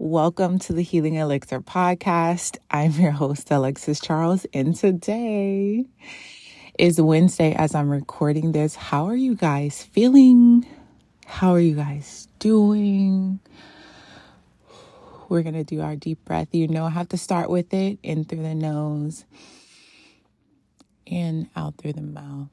Welcome to the Healing Elixir podcast. I'm your host, Alexis Charles, and today is Wednesday as I'm recording this. How are you guys feeling? How are you guys doing? We're going to do our deep breath. You know I have to start with it. In through the nose and out through the mouth.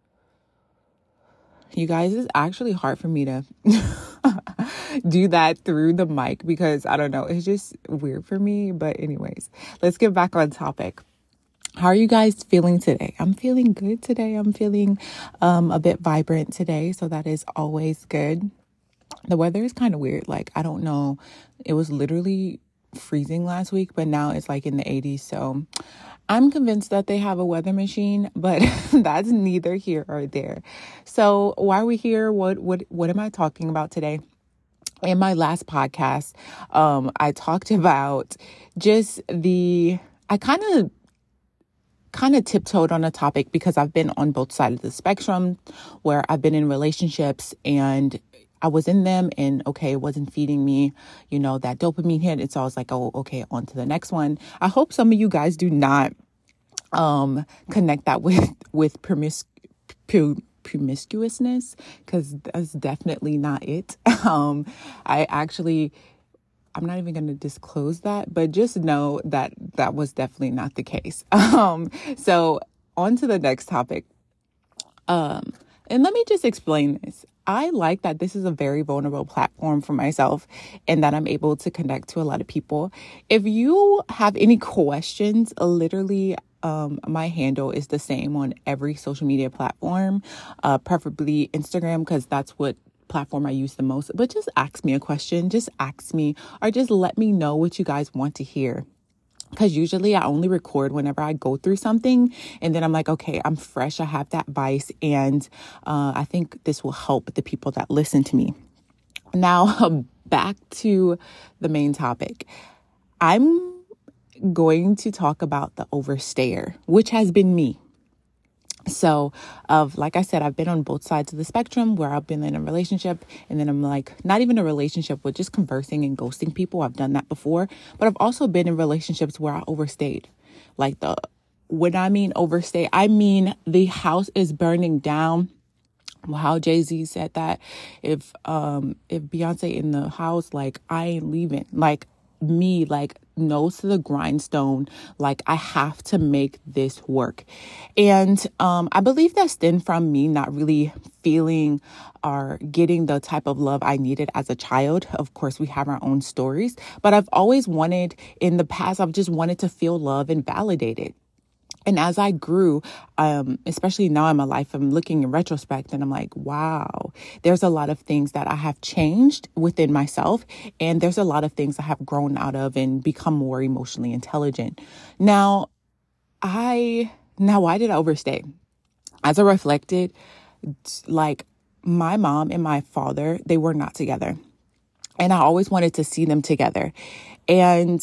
You guys, it's actually hard for me to do that through the mic because I don't know, it's just weird for me. But anyways, let's get back on topic. How are you guys feeling today? I'm feeling good today. I'm feeling a bit vibrant today. So that is always good. The weather is kind of weird. Like, I don't know. It was literally freezing last week, but now it's like in the 80s. So I'm convinced that they have a weather machine, but that's neither here or there. So why are we here? What am I talking about today? In my last podcast, I talked about just I kind of tiptoed on a topic because I've been on both sides of the spectrum where I've been in relationships and I was in them and okay, it wasn't feeding me, that dopamine hit. And so I was like, oh, okay, on to the next one. I hope some of you guys do not connect that with promiscuousness, because that's definitely not it. I'm not even going to disclose that, but just know that that was definitely not the case. So on to the next topic. And let me just explain this. I like that this is a very vulnerable platform for myself and that I'm able to connect to a lot of people. If you have any questions, literally, my handle is the same on every social media platform, preferably Instagram, because that's what platform I use the most. But just ask me a question, just ask me, or just let me know what you guys want to hear. Because usually I only record whenever I go through something and then I'm like, okay, I'm fresh. I have that vice. And I think this will help the people that listen to me. Now, back to the main topic. I'm going to talk about the overstayer, which has been me. So like I said, I've been on both sides of the spectrum where I've been in a relationship and then I'm like, not even a relationship, but just conversing and ghosting people. I've done that before, but I've also been in relationships where I overstayed. When I mean overstay, I mean the house is burning down. How Jay-Z said that if Beyonce in the house, like I ain't leaving, like me, like nose to the grindstone, like I have to make this work. And I believe that stemmed from me not really feeling or getting the type of love I needed as a child. Of course, we have our own stories, but I've always wanted, in the past, I've just wanted to feel love and validated. And as I grew, especially now in my life, I'm looking in retrospect and I'm like, wow, there's a lot of things that I have changed within myself. And there's a lot of things I have grown out of and become more emotionally intelligent. Now, why did I overstay? As I reflected, like my mom and my father, they were not together. And I always wanted to see them together. And,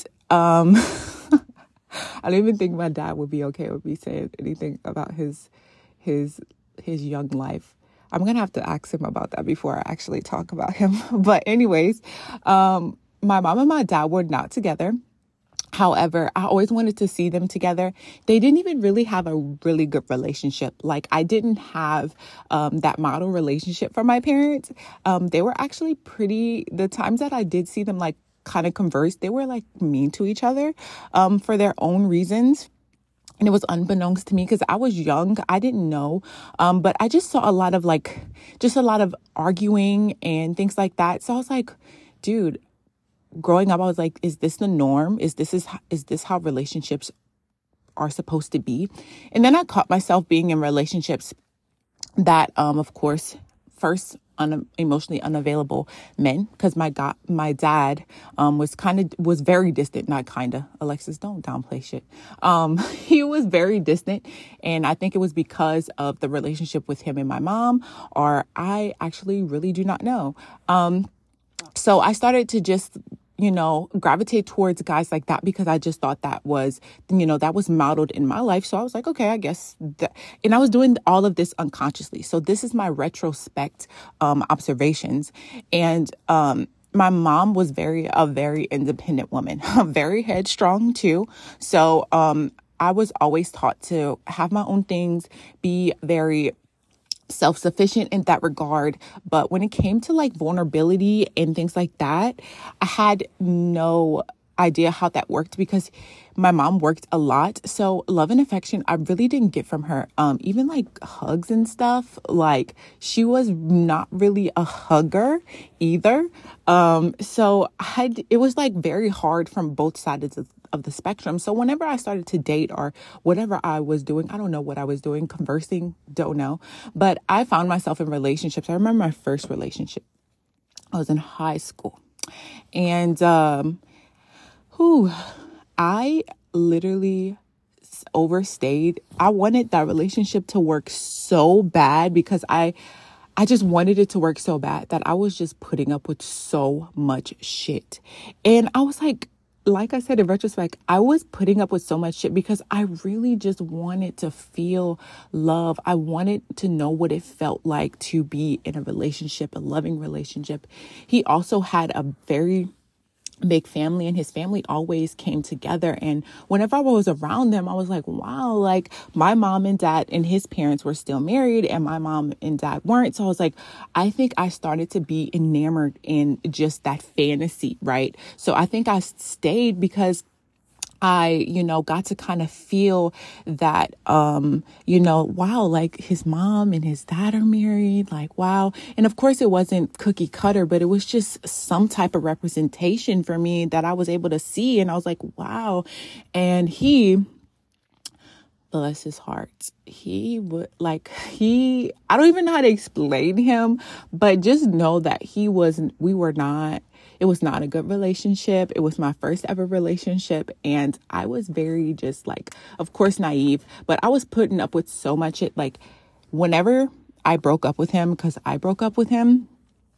I don't even think my dad would be okay with me saying anything about his young life. I'm going to have to ask him about that before I actually talk about him. But anyways, my mom and my dad were not together. However, I always wanted to see them together. They didn't even really have a really good relationship. Like I didn't have that model relationship from my parents. They were actually the times that I did see them like kind of converse, they were like mean to each other for their own reasons. And it was unbeknownst to me because I was young. I didn't know. But I just saw a lot of arguing and things like that. So I was like, dude, growing up, I was like, is this the norm? Is this how relationships are supposed to be? And then I caught myself being in relationships that, of course, first, emotionally unavailable men, because my dad was very distant. Not kinda, Alexis, don't downplay shit. He was very distant, and I think it was because of the relationship with him and my mom, or I actually really do not know. So I started to just gravitate towards guys like that because I just thought that was modeled in my life. So I was like, okay, I guess and I was doing all of this unconsciously. So this is my retrospect observations. And my mom was a very independent woman, very headstrong too. So, I was always taught to have my own things, be very self-sufficient in that regard. But when it came to like vulnerability and things like that, I had no idea how that worked because my mom worked a lot. So love and affection, I really didn't get from her. Even like hugs and stuff, like she was not really a hugger either. So it was like very hard from both sides of the spectrum. So whenever I started to date or whatever I was doing, I don't know what I was doing, conversing, don't know. But I found myself in relationships. I remember my first relationship. I was in high school. And I literally overstayed. I wanted that relationship to work so bad because I just wanted it to work so bad that I was just putting up with so much shit. And I was like I said, in retrospect, I was putting up with so much shit because I really just wanted to feel love. I wanted to know what it felt like to be in a relationship, a loving relationship. He also had a very big family, and his family always came together. And whenever I was around them, I was like, wow, like my mom and dad and his parents were still married and my mom and dad weren't. So I was like, I think I started to be enamored in just that fantasy, right? So I think I stayed because I, got to kind of feel that, wow, like his mom and his dad are married, like, wow. And of course it wasn't cookie cutter, but it was just some type of representation for me that I was able to see. And I was like, wow. And bless his heart, I don't even know how to explain him, but just know that it was not a good relationship. It was my first ever relationship. And I was very just like, of course, naive, but I was putting up with so much shit. Like whenever I broke up with him, because I broke up with him,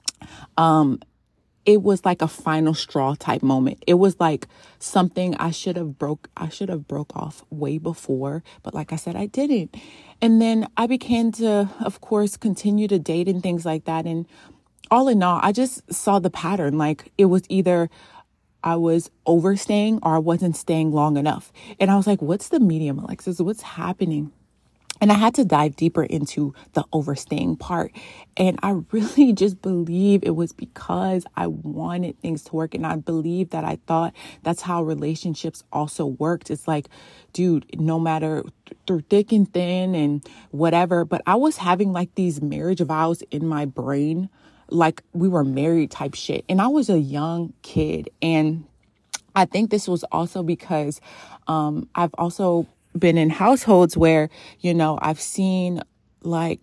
it was like a final straw type moment. It was like something I should have broke off way before. But like I said, I didn't. And then I began to, of course, continue to date and things like that. And all in all, I just saw the pattern. Like it was either I was overstaying or I wasn't staying long enough. And I was like, what's the medium, Alexis? What's happening? And I had to dive deeper into the overstaying part. And I really just believe it was because I wanted things to work. And I believe that I thought that's how relationships also worked. It's like, dude, no matter through thick and thin and whatever. But I was having like these marriage vows in my brain, like we were married type shit. And I was a young kid. And I think this was also because I've also been in households where, I've seen like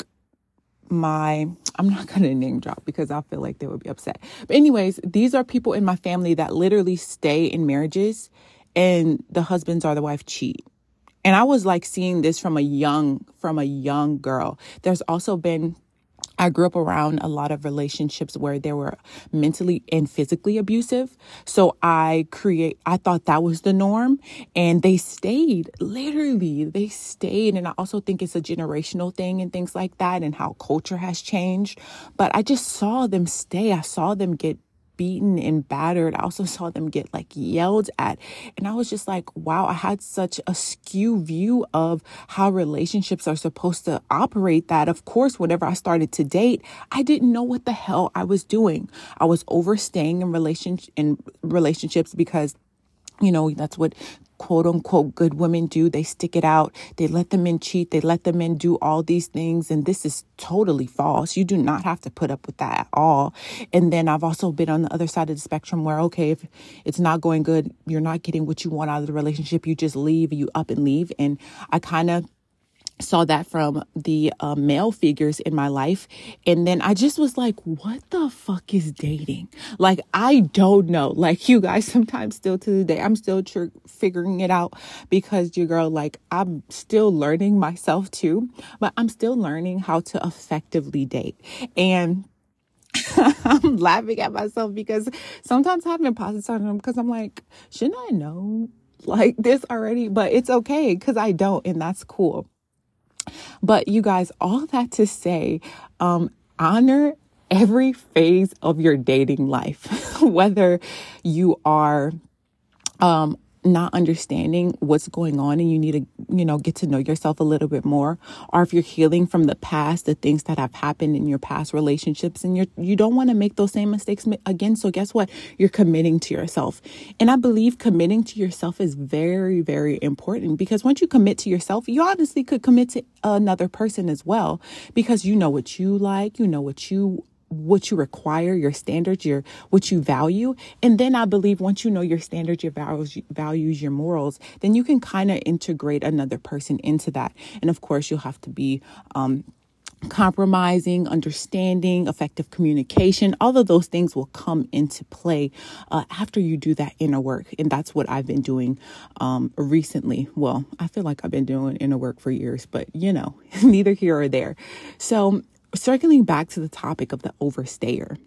I'm not going to name drop because I feel like they would be upset. But anyways, these are people in my family that literally stay in marriages and the husbands or the wife cheat. And I was like seeing this from a young girl. There's also been, I grew up around a lot of relationships where they were mentally and physically abusive. So I thought that was the norm, and they stayed. And I also think it's a generational thing and things like that and how culture has changed. But I just saw them stay. I saw them get beaten and battered. I also saw them get like yelled at. And I was just like, wow, I had such a skew view of how relationships are supposed to operate that, of course, whenever I started to date, I didn't know what the hell I was doing. I was overstaying in relationships because, that's what quote unquote good women do. They stick it out. They let the men cheat. They let the men do all these things. And this is totally false. You do not have to put up with that at all. And then I've also been on the other side of the spectrum where, okay, if it's not going good, you're not getting what you want out of the relationship, you just leave, you up and leave. And I kind of saw that from the male figures in my life. And then I just was like, what the fuck is dating? Like, I don't know. Like, you guys, sometimes still to the day, I'm still figuring it out because your girl, like, I'm still learning myself too, but I'm still learning how to effectively date. And I'm laughing at myself because sometimes I have imposter syndrome because I'm like, shouldn't I know like this already? But it's okay because I don't, and that's cool. But you guys, all that to say, honor every phase of your dating life, whether you are not understanding what's going on and you need to, get to know yourself a little bit more, or if you're healing from the past, the things that have happened in your past relationships, and you don't want to make those same mistakes again. So guess what? You're committing to yourself. And I believe committing to yourself is very, very important, because once you commit to yourself, you honestly could commit to another person as well, because you know what you like, you know what you require, your standards, what you value. And then I believe once you know your standards, your values, your morals, then you can kind of integrate another person into that. And of course, you'll have to be compromising, understanding, effective communication. All of those things will come into play after you do that inner work. And that's what I've been doing recently. Well, I feel like I've been doing inner work for years, but neither here or there. So circling back to the topic of the overstayer,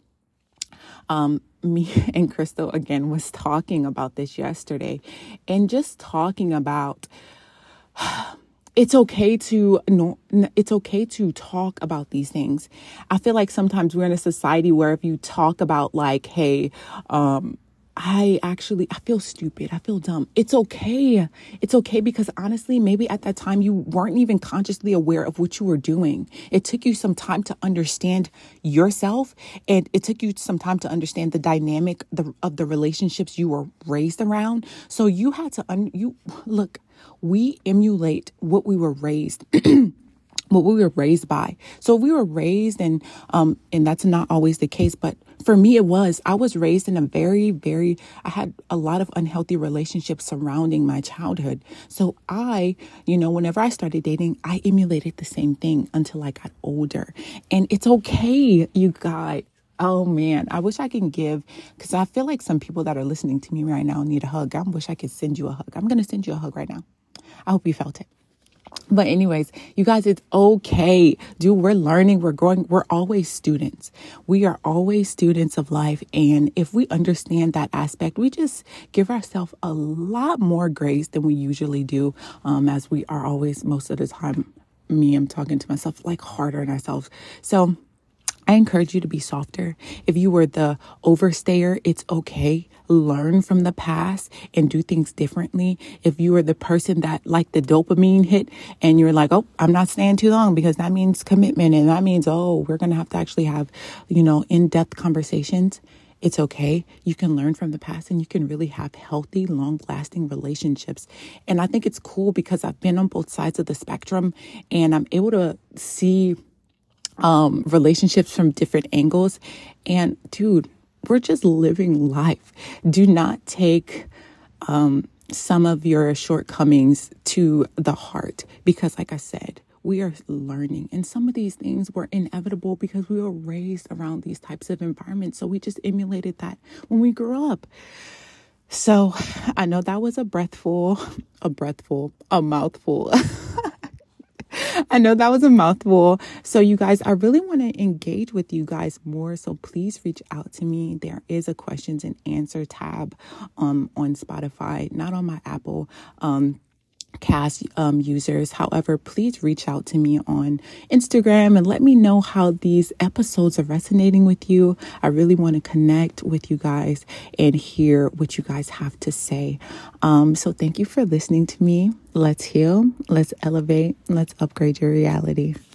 me and Crystal again was talking about this yesterday, and just talking about it's okay to talk about these things. I feel like sometimes we're in a society where if you talk about like, hey, I feel stupid, I feel dumb, it's okay. It's okay, because honestly, maybe at that time you weren't even consciously aware of what you were doing. It took you some time to understand yourself, and it took you some time to understand the dynamic of the relationships you were raised around. So you had to we emulate what we were raised what we were raised by. So we were raised, and that's not always the case, but for me, I was raised in I had a lot of unhealthy relationships surrounding my childhood. So whenever I started dating, I emulated the same thing until I got older. And it's okay, you guys. Oh man, I wish I can because I feel like some people that are listening to me right now need a hug. I wish I could send you a hug. I'm going to send you a hug right now. I hope you felt it. But anyways, you guys, it's okay. Dude, we're learning, we're growing. We're always students. We are always students of life. And if we understand that aspect, we just give ourselves a lot more grace than we usually do, as we are always, most of the time, I'm talking to myself, like harder on ourselves. So I encourage you to be softer. If you were the overstayer, it's okay. Learn from the past and do things differently. If you were the person that like the dopamine hit and you're like, oh, I'm not staying too long because that means commitment. And that means, we're going to have to actually have, in-depth conversations. It's okay. You can learn from the past and you can really have healthy, long-lasting relationships. And I think it's cool because I've been on both sides of the spectrum and I'm able to see relationships from different angles. And dude, we're just living life. Do not take some of your shortcomings to the heart, because like I said, we are learning, and some of these things were inevitable because we were raised around these types of environments. So we just emulated that when we grew up. So I know that was a mouthful. I know that was a mouthful. So you guys, I really want to engage with you guys more. So please reach out to me. There is a questions and answer tab on Spotify, not on my Apple cast users. However, please reach out to me on Instagram and let me know how these episodes are resonating with you. I really want to connect with you guys and hear what you guys have to say. So thank you for listening to me. Let's heal, let's elevate, let's upgrade your reality.